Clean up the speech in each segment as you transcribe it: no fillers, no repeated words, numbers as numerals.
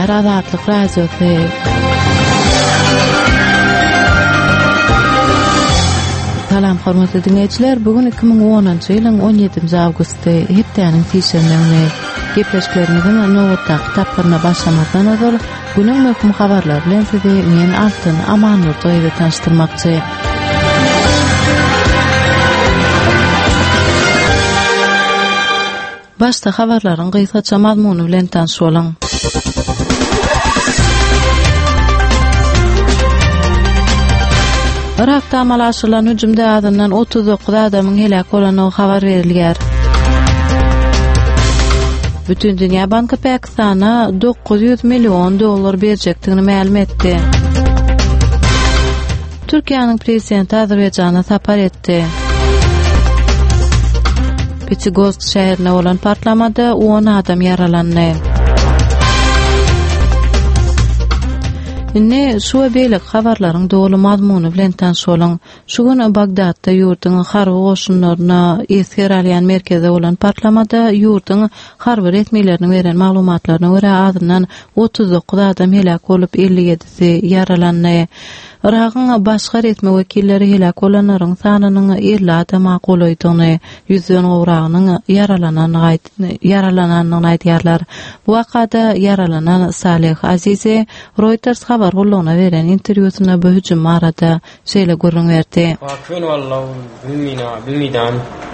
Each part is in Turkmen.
Gepleýär Azatlyk Radiosu. Salam hormatly dinleýijiler, bugün 2010-njy ýylyň 17-nji awgusty hepdeniň tişerine gepleşiklerimizin nowatda kitaplaryna başlamazdan öňe günüň möhüm habarlary bilen sizi men Altyn Amanur toýda tanıştyrmakçy. Başta habarlaryň gysgaça mazmuny bilen tanış bolaň. Irak'ta amal aşyrylan hüjümde adından 39 adamyň helak bolanyny habar berilýär. Bütün Dünya Banky Pakistana $900 milyon berjekdigini ma'lum etdi. Türkiýanyň prezidenti Azerbaýjana sapar etdi. Pitsgorsk şäherinde bolan partlamada 10 adam yaralandy. Inne şu beýlik habarlaryň dogly mazmuny bilen tanış bolaň. Şu gün Bagdadda ýurtyň harby goşunlaryna esir alýan merkezde bolan partlamada ýurtyň harby resmiýetleriniň beren maglumatlaryna görä azyndan 39 adam helak bolup 57-si yaralandy. Irak'ın başga resmi wekilleri helak bolanlaryň sanynyň 50 adama golaýdygyny, 100 owragynyň yaralananyny aýdýarlar. Bu wakada yaralanan Salih Azizi Reuters habar golagyna beren interwýusynda bu hüjüm arada şeýle görüňberdi. Wakfyn wallahu bilmidan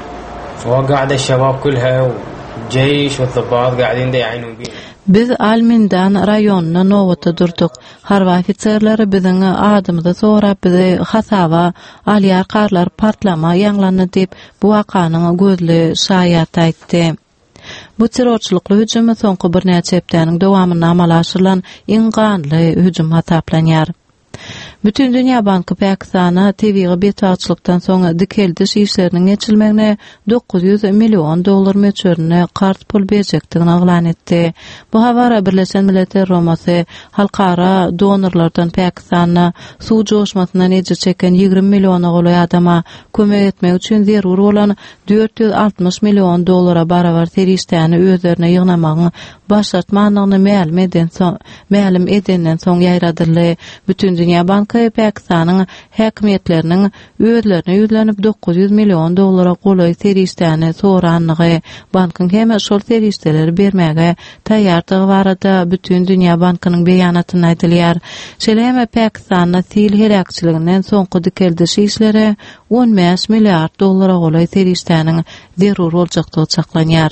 wa qa'da şebab kulha jeyş we zabat qa'din daýinun bi. Biz Almindan raýonyna nowatda durduk. Harby ofitserleri biziň adymyzy sorap bizi hasaba alýar karlar partlama ýanglandy dep bu wakanyň gözli şaýat aýtdy. Bu terrorçylykly hüjüm soňky bir näçe hepdeniň dowamyna amal aşyrylan iň ganly hüjüm hasaplanýar. Bütün Dünya Banky Pakistana TV betwaçlykdan soň dikeldiş işleriniň geçilmegine $900 milyon möçberine kart pul berjekdigini aglan etdi. Bu habar Birleşen Milletler Romasy halkara donorlardan Pakistana suw joşmasyndan ejir çeken 20 milyona golaý adama kömek etmek üçin zerur bolan $460 milyon barabar teriştäni özlerine ýygnamagyny başlatmanyny ma'lum edenden soň ýaýradyldy. Bütün Dünya Banky Pakistanyň häkimetleriniň özlerine ýüzlenip $900 milyon golaý teriştäni soranlygy, bankyň hem şol terişdeleri bermäge taýýardygy barada Bütün Dünya Bankynyň beýanatyny aýdylýar. Şeýle Pakistanyň sil helakçylygynyň soňky dikeldiş işleri $15 milliard golaý teriştäniň zerur boljakdygy çaklanýar.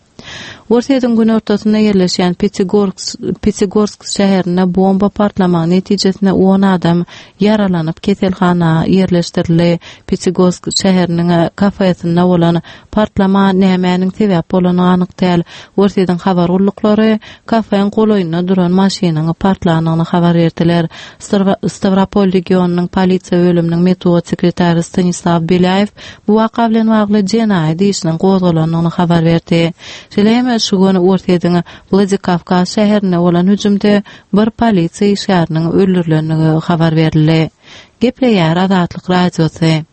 Ortaýyň gün ortasynda ýerleşýän Pitsgorsk şäherine bomba partlamagy netijesinde 10 adam yaralanyp keselhana ýerleşdirildi. Pitsgorsk şäheriniň kafesinde bolan partlama nämäniň sebäp bolanyny anyk däl. Ortaýyň habar urluklary kafeň golaýynda duran maşinanyň partlanyny habar berdiler. Stavropol regionunyň polisiýa bölüminiň metod sekretary Stanislav Belayev bu waka bilen bagly jenaýat işiniň gozgalanyny habar berdi. Şeýle şu gün ortaýyň Vladikavkaz şäherine bolan hüjümde bir polisiýa işgäriniň öldürilenligi habar berildi. Gepleýär Azatlyk Radiosu.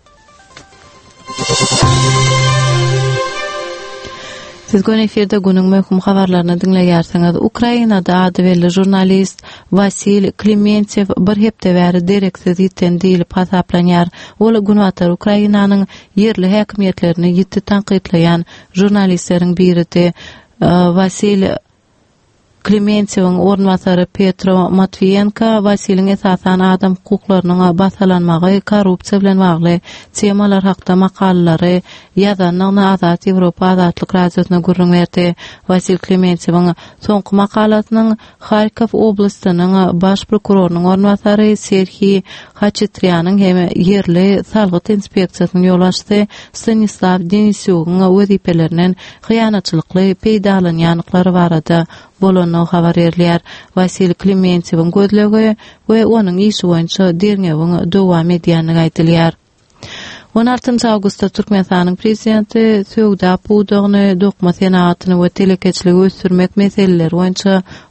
Siz gün efirde günüň möhüm habarlaryny dinleýärsiňiz. Ukrainada ady belli jurnalist Vasil Klementsev bir hepde bäri dereksiz ýiten diýilip hasaplanýar. Ol günwatar Ukrainanyň yerli häkimetlerini ýitdi tanqidleýän jurnalistleriň biridir. Vasil Klementseviň ornwatary Petro Matviyenko Vasiliň esasan adam hukuklarynyň basalanmagy, korrupsiýa bilen bagly temalar hakda makalary ýazanyny Azat Ýewropa Azatlyk Radiosyna görüňberdi. Vasil Klementseviň soňky makalasynyň Harkov oblastynyň baş prokurorunyň ornwatary Serhiy Hachitriyanyň hem yerli salgyt inspeksiýasynyň ýolbaşçysy Stanislav Denisowyň wezipelerinden hyýanatçylykly peýdalanýanlyklary barada bolanyny habar berýär. Vasil Klementseviň gözlegi we onuň işi boýunça derňewiň dowam edýänligi aýdylýar. 16 awgustda Türkmenistanyň prezidenti Söwda pudygyny dokma senatyny we telekeçligi ösürmek meseleleri boýunça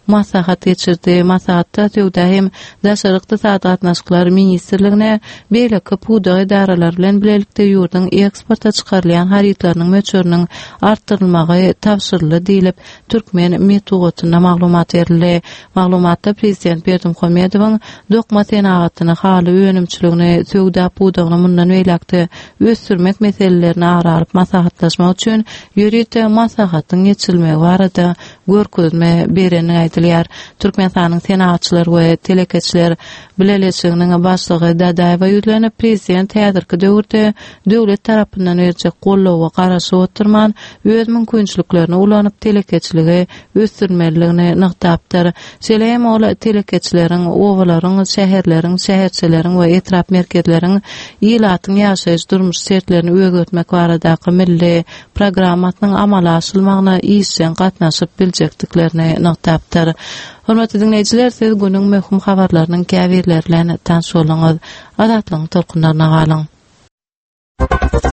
maslahat geçirdi. Maslahatda töwde hem daşary ykdysady gatnaşyklar ministrligine beýleki puda idaralar bilen bilelikde ýurdun eksporta çykarylýan haritlarynyň möçüriniň artdyrylmagy tapşyryldy diýilip Türkmen Metugatyna maglumat berildi. Maglumatda prezident Berdimuhammedowyň dokma senatyny haly önümçiligini töwde pudagyny mundan beýlekde ösürmek meselelerini araryp maslahatlaşmak üçin ýürüýte maslahatyň geçilmegi barada görkezme bereni aýdylýar. Türkmenistanyň senatçylary we telekeçiler bileleşiginiň başlygy Dadaýewa ýüzlenip prezident häzirki döwürde döwlet tarapyndan berjek gollawa garaşy oturman öz mümkinçiliklerini ulanyp telekeçiligi ösürmeligini nykdapdyr. Şeýle ol telekeçileriň, owalaryň, şäherleriň, şäherçileriň we etrap merkezleriň ýylatyň ýaşaýyş durmuş şertlerini öwretmek baradaky milli programmatynyň amala aşylmagyna işçen gatnaşyp biljekdiklerini nykdapdyr. Hormatly dinleýijiler, siz günüň möhüm habarlarynyň käbirleri bilen tanış boluňuz. Adatlyň tolkunlaryna galyň.